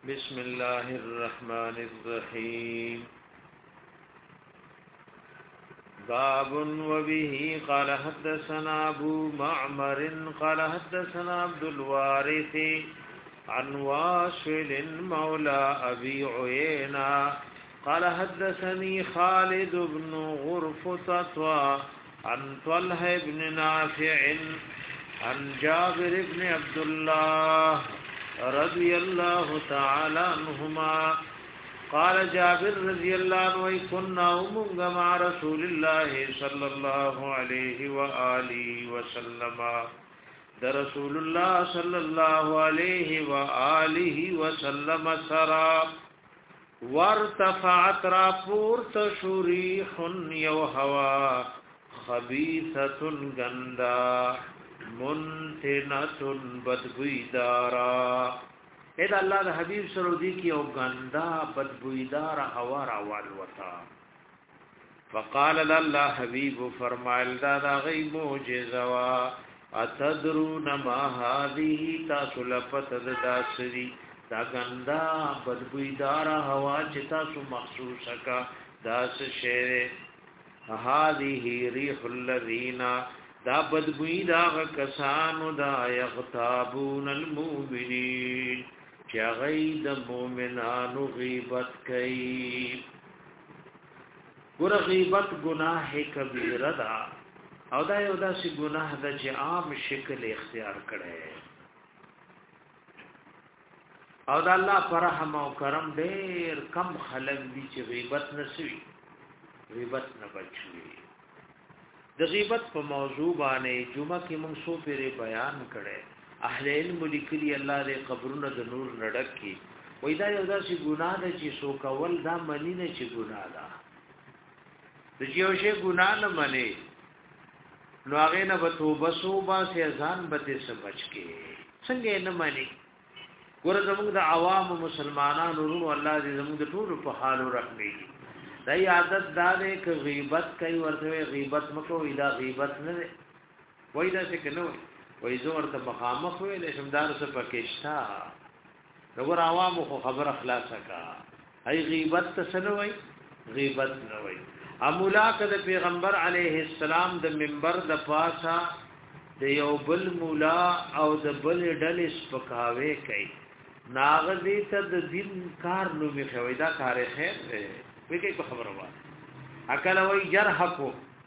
بسم الله الرحمن الرحيم باب وبه قال حدثنا ابو معمر قال حدثنا عبد الوارث عن واصل مولى ابي عيينة قال حدثني خالد بن غرفة عن طلحة بن نافع عن جابر بن عبد الله رضي الله تعالى عنهما قال جابر رضي الله عنه كنا مع رسول الله صلى الله عليه وآله وسلم در رسول الله صلى الله عليه وآله وسلم سرا وارتفعت راپور تشريح يو هوا خبيثة غندا منتنة بدبویدارا اید اللہ دا حبیب سرودی کی او غندا بدبویدارا هوا راوال وطا فقال اللہ حبیب فرمائل دا غی موجزوا اتدرون ما هذه تاسو لفت دا سری دا غندا بدبویدارا هوا چتا سو مخصوص کا داس شیر هذه ريح الذين دا بدبوی دا کسانو دا یغتابون المؤمنین چا غید مومنانو غیبت کئی گر غیبت گناہ کبیره دا او دا یو دا سی گناہ دا چا عام شکل اختیار کرے او دا اللہ پر رحم و کرم دیر کم خلق دی چا غیبت نسوی غیبت نبچوی د غیبت په موضوع باندې جمعه کې موږ سو پیره بیان کړي اهل علم لیکلي الله دې قبرونه د نور نډک کی وای دا یو داسې ګناه ده چې سو کول دا منی نه چې ګناه ده د یو شی ګناه نه منی نو هغه نه به توبه سو با سي ځان به سمجھ کې څنګه نه منی ګور زموږ د عوام مسلمانانو ورو الله دې زموږ د ټول په حال رحمي دای عادت داره که غیبت کوي ورته غیبت مکو اله غیبت نه وای دا څه کنه وای زه ورته مخامخ ویل شمدار څه پکېشتا وګور عوام خو خبر اخلاص کا هي غیبت څه نه وای غیبت نه وای امولاک د پیغمبر علیه السلام د منبر د پاسا د یو بل مولا او د بل ډلې سپکاوي کوي ناغذی ته د دین کار نو می خوي دا کار خیر دی وی په خبره وای اکل وای جرح کو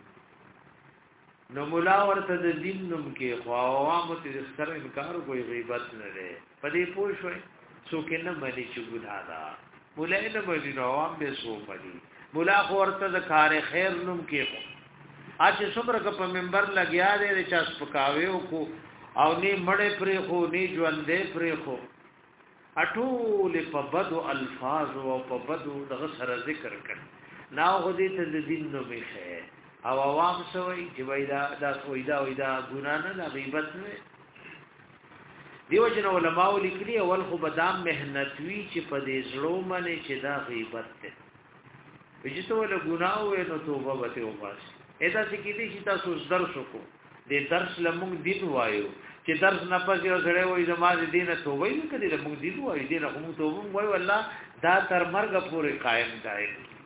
نو مولا ورته د دین نوم کې خو عوام ته سره انکار کوي غیبت نه لري پدې پوښوي څوک نه مانی چې ګناه ده مولا نه مانی نو عوام به سو مانی مولا خو ورته د کار خیر نوم کې خو اج صبر ک په منبر لګیا دی چې سپکاوي کو او نه مړې پرې خو نه ژوندې پرې خو اټول په بدو الفاظ او په بدو دغه سره ذکر کړ ناو غدي ته د دین نو میخه او عوام سوي چې وایدا دا وایدا ګنا نه غیبت نه دیو جن علماء لیکلي اول خو بدام مهنتوي چې په دې زړه باندې چې دا غیبت ده وجته ول ګناو وې نو توبه وته وباس اېدا چې کې دي چې تاسو درس وکړو دې درس لمون دین وایو چې درس نه پځي او سره وای زماده دینه توبه یې کړي له موږ دین وای دینه هم توبه وای والله دا تر مرګ پورې قائم دی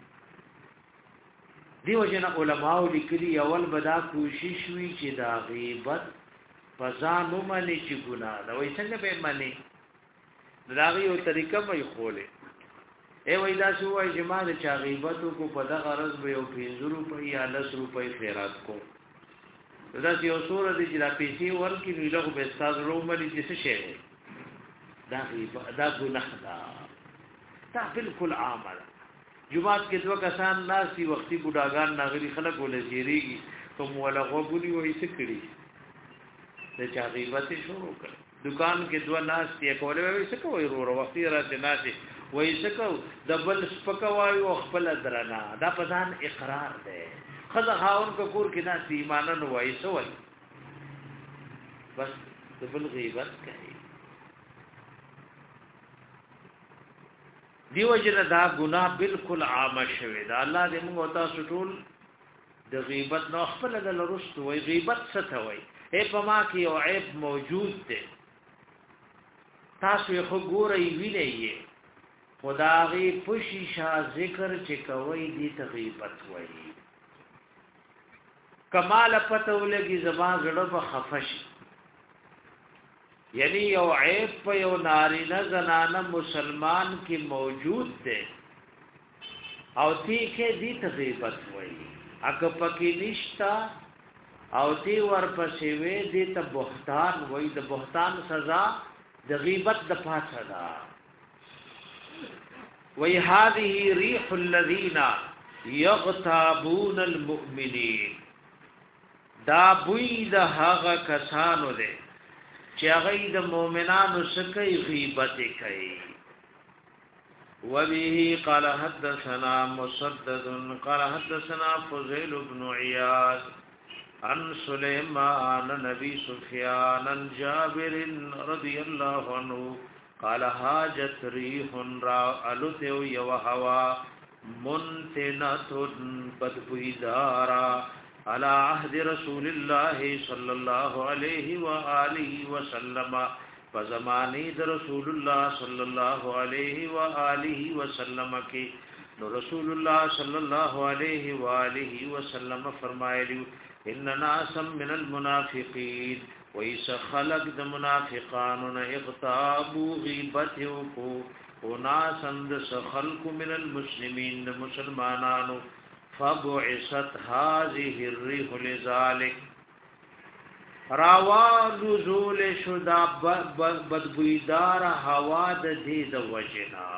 دیو جن علماء لیکلي اول بدا کوشش وی چې دا غیبت فزانو باندې چې ګناه دا وای څنګه به باندې دا یو طریقه مې خوله ای وای دا شو وای جما د چا غیبت کو په دغه غرض به یو 5 روپۍ یا 10 روپۍ خیرات کو دا یو سور دي چې لا پیسې ورکی نو له به استاد رومالي چې څه شي دا ګناه دا بالکل عامه جمعات کې دوه کسان ناسي وختي بډاګان ناغري خلک ولزيريږي کوم ولا غوګونی وای څه کړی د چا غیبت شروع کړ دکان کې دوه ناس یې کولې وای څه کوي ورو وختي راته ناسي وای څه کو د بل سپکوي او خپل درنا دا پدان اقرار ده خزه خاون کو کور کې ناس ایمان نه وای څه وای بس د بل غیبت کوي دیو جن دا گناہ بالکل عام شوی دا الله دې موږ تاسو ټول د غیبت نو خپل د لرست وای غیبت څه ته وای اے پما کې او عیب موجود دی تاسو یې خو ګورئ وینئ خداغي پوشی شا ذکر چې کوي دي غیبت وایي کمال پته ولګي زما زړه په خفش یعنی یو عیب په یو نارینه زنانه مسلمان کې موجود دی او تی کې دي غیبت وایي اګه پکې نشتا او تی ورپسې وې دي ته بهتان وایي د بهتان سزا د غیبت د پاتہ ده وی هذه ريح الذين يغتابون المؤمنين دا بوی د هغه کسانو ده چې هغه د مؤمنانو سره غیبت کوي وبه قال حدثنا مسدد قال حدثنا فضيل بن عياض عن سليمان نبي سفيان عن جابر رضي الله عنه قال حاجت ريح را التو يو هوا منتنه بدبيدارا على عهد رسول الله صلى الله عليه واله وسلم فزماني رسول الله صلى الله عليه واله وسلم کې نو رسول الله صلى الله عليه واله وسلم فرمایلی ان ناس من المنافقين ویس خلق د منافقانو نه اغتابو غیبت کو وناسند خلق من المسلمین د مسلمانانو فبعثت هذه الريح لذلك راوا نزول شدا بدبویدار هوا د دې د وجنا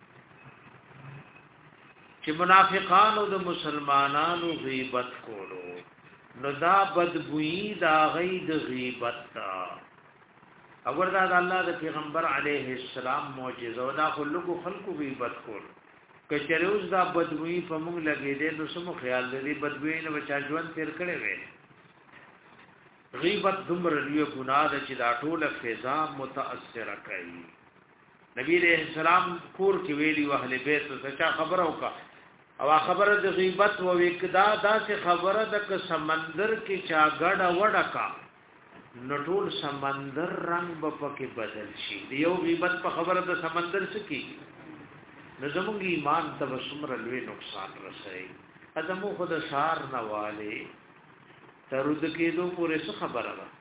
چې منافقانو د مسلمانانو غیبت کولو نو دا بدبوئی دا غید غیبت تا اگر دا الله د پیغمبر علیه السلام معجزه دا خلقو غیبت کول کچریوز دا بدبوئی په موږ لګې دې نو سمو خیال دې بدبوئی نه بچا ژوند تیر کړي وې غیبت دمر لوی ګناه ده چې دا ټوله فضا متاثر کوي نبی رحم السلام کور کې ویلي اهل بیت څخه خبره وکړه او خبره د غیبت و وکدا داسې خبره د سمندر کې چا غړ وډکا نټول سمندر رنگ په کې بدل شي یو غیبت په خبره د سمندر څخه کی نظمږي ایمان تبسمر لوی نقصان رسي ادمو خود شار نواله ترود کېدو پورې څه خبره ده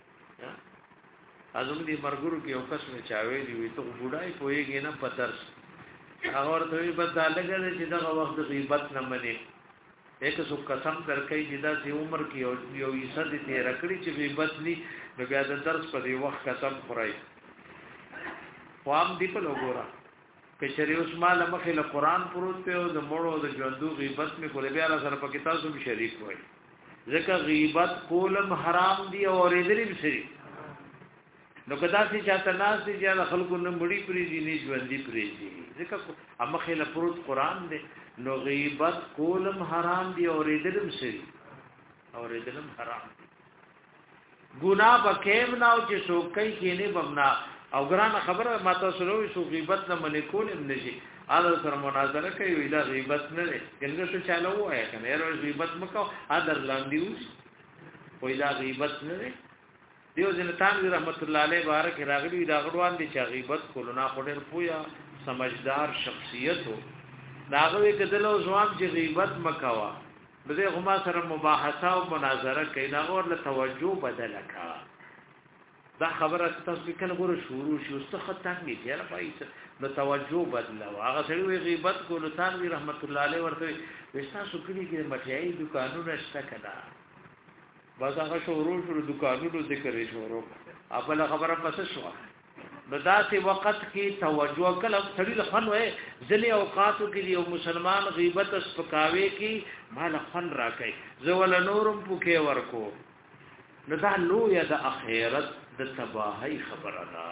ازم دي مرګرو کې یو کس می چاوي دی وي ته بډای پويږي نه پتر هغه ورته په دالګه چې دا وخت غیبت نه مني یک څو قسم درکې چې دا چې عمر کې یو عیسی دې رکړي چې غیبت ني نو بیا د درس په دی وخت قسم خورای قوم دی په لګورا کچري اوس مال مخه له قران پروت په او د مړو د ژوندو غیبت می کولې بیا سره په کتاب سم شریک وای ځکه غیبت کولم حرام دی او ورېدلې بسري نو کدا چې چاته ناس دي چې خلکو نه مړی پری دي نه ژوندۍ پری دي ځکه امخه له پروت قران دی نو غیبت کولم حرام دی او ورېدلم سري او ورېدلم حرام دی ګناه بکیم نه او چې څوکۍ کې نه بمنا او ګرانه خبره ماته سره وي سو غیبت نه منې کولم نشي اله سره مناظره کوي ویلا غیبت نه لري څنګه څه چالو وای کنه یاره غیبت مکو ادر لاندیوس ویلا غیبت نه لري دیو جن تان رحمت الله علیه بارک راغلی دا غړوان دي چې غیبت کولو نه خورل پویا سمجھدار شخصیت هو داغه کدلو ځواب چې غیبت مکوا بده غما سره مباحثه او مناظره کوي دا اور له توجه بدل کا دا خبره تاسو کنه ګورو شروع شو څه ختمي دی را پایڅ نو توجه بدلو هغه سړي غیبت کولو تان رحمت الله علیه ورته وستا سکړي کې مټیای دکانونه شته کړه باز هغه شروع دکانونو ذکر یې شروع خپل خبره پس شو بداسي وخت کې توجه کله سړي له خن وې ځلې اوقاتو کې یو مسلمان غیبت سپکاوي کې مال خن راکې زول نورم پوکې ورکو نو دا لوی د اخرت د تباہی خبره ده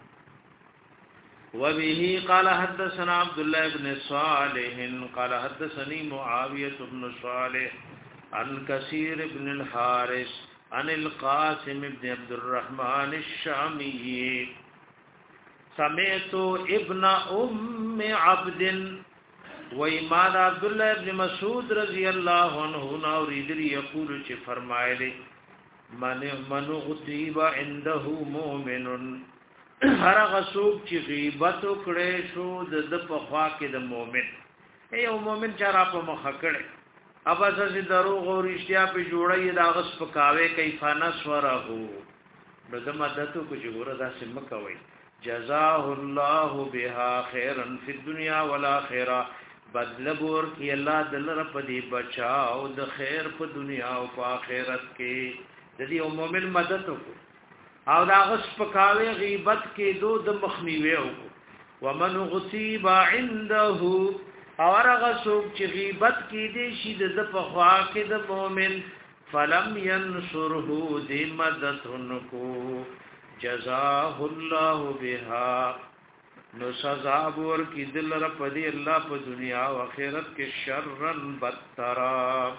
وبه قال حدثنا عبد الله بن صالح قال حدثني معاويه بن صالح عن كثير بن الحارث عن القاسم بن عبد الرحمن الشامي سمعت ابن ام عبد وإمام عبد الله بن مسعود رضي الله عنه نوريد يقول چې فرمایلی من غتیب عنده مؤمن هر غسوب چې غیبت وکړي شو د په خوا کې د مؤمن یو مؤمن چې را په مخ کړي ابا چې دروغ او رښتیا په جوړي دا غس پکاوي کیفانا سوره نو د مدته کو چې ګوره دا سم کوي جزاه الله بها خيرا في الدنيا والاخره بدل بور کی الله دلر په دې بچاو د خیر په دنیا او په آخرت کې د دې مؤمن مدد وکړي او دا غس پکاوي غیبت کې دو د مخنیوي وکړو ومن غصیب عنده او هغه څوک چې غیبت کې دي شي د په خوا کې د مؤمن فلم ينصره ذي مددنکو جزاه الله بها نو سزا ور کې دل رب دې الله په دنیا او آخرت کې شرن بدترا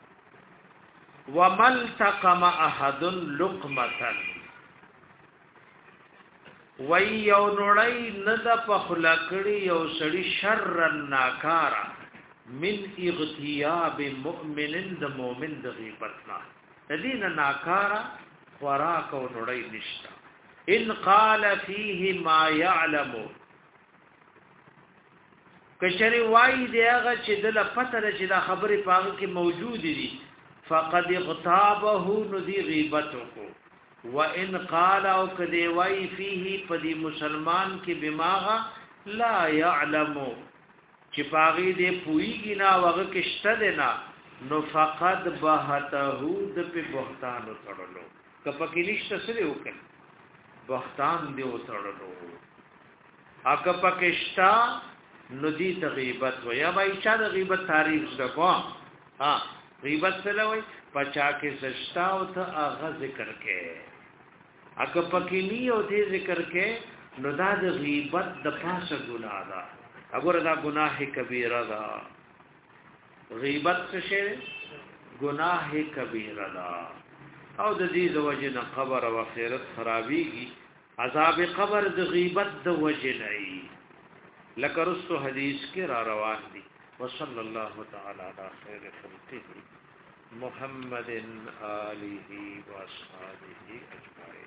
وملتقم احد لقمه وی یو نړی نه د پخلکړی یو سړی شر ناکارا من اغتیاب مؤمن د مؤمن د غیبتنا تدین ناکارا خوراک او نړی نشتا ان قال فيه ما يعلم کچری وای دی هغه چې د پته چې دا خبره پاغه کې موجود دي فقد اغتابه نذي غیبتو کو وان قال او کدی وای فيه پدی مسلمان کی بماغه لا يعلم چې پاغي دې پویږي نا وغه کشته دینا نو فقد بهته د په بهتان وتړلو کپکې نشته سره وکړ بهتان دی وتړلو اګه پکشتا نو دی غیبت و یا بای چا د غیبت تعریف زکو ها غیبت سره وای پچا کې سشتا او ته اغه ذکر کې اګه پکې نی او دې ذکر کې نو دا د غیبت د پاسه ګناه ده اگر دا گناہ کبیره ده غیبت څه شی گناہ کبیره ده او د دې د وجه نه قبر او آخرت خرابيږي عذاب قبر د غیبت د وجه نه لکه رسو حدیث کې را روان دي وصلی الله تعالی علی خیر خلقه محمد آله و اصحابه اجمعین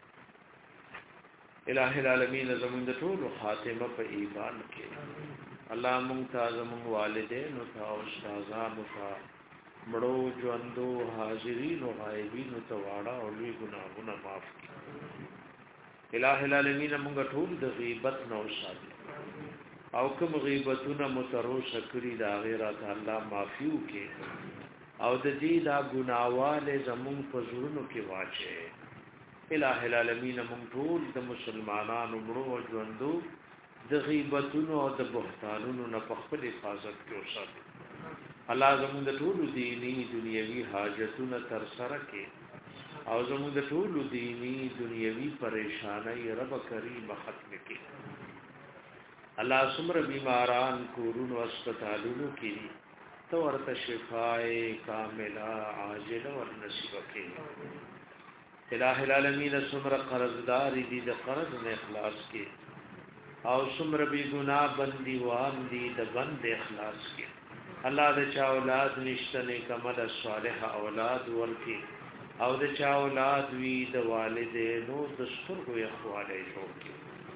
الہ العالمین زمون د ټول خاتمه په ایمان کې الله مونږ ته زمون والدین او استادانو ته مړو ژوندو حاضرین او غایبین ته واړه او لوی ګناهونه معاف کړي الہ العالمین مونږ ټول د غیبت نو ساتي او کوم غیبتونه متروش کړی دا غیرت الله معافیو کې او د دې دا ګناواله زمون په زړونو کې واچي الہ العالمین مونږ ټول د مسلمانانو مړو ژوندو د غیبتونو او د بهتانونو نه په خپل حفاظت کې اوسه الله زموږ د ټول دینی دنیوي حاجتونو تر سره کې او زموږ د ټول دینی دنیوي پریشانای رب کریم ختم کې الله سمره بیماران کورونو هسپتالونو کې تو ورته شفای کامله عاجله ور نصیب کړي الہ العالمین سمره قرضدار دي د قرض نه اخلاص کې او سمره بی گناہ بندي وان دي د بند اخلاص کې الله د چا اولاد نشته نه کمل صالح اولاد ورکی او د چا اولاد وی د والدینو د سترګو اخواله جوړ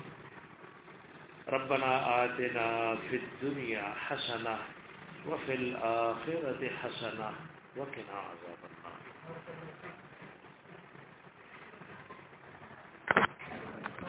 ربنا آتنا فی الدنيا حسنه وفي الاخره حسنه وقنا عذاب النار